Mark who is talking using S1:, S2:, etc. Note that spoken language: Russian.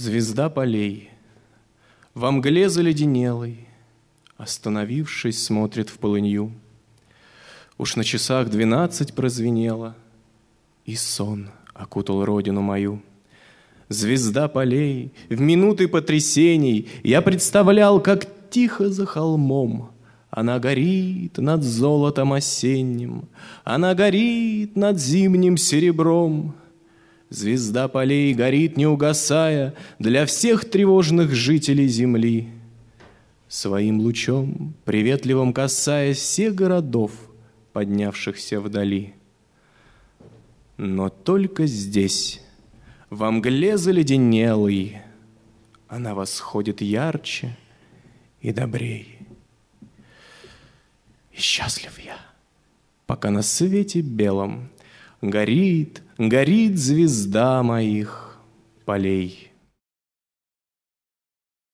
S1: Звезда полей во мгле заледенелой, остановившись, смотрит в полынью. Уж на часах 12 прозвенело, и сон окутал родину мою. Звезда полей, в минуты потрясений я представлял, как тихо за холмом она горит над золотом осенним, она горит над зимним серебром. Звезда полей горит, не угасая, для всех тревожных жителей земли, своим лучом, приветливым касаясь всех городов, поднявшихся вдали. Но только здесь, во мгле заледенелой, она восходит ярче и добрей. И счастлив я, пока на свете белом горит, горит звезда моих полей.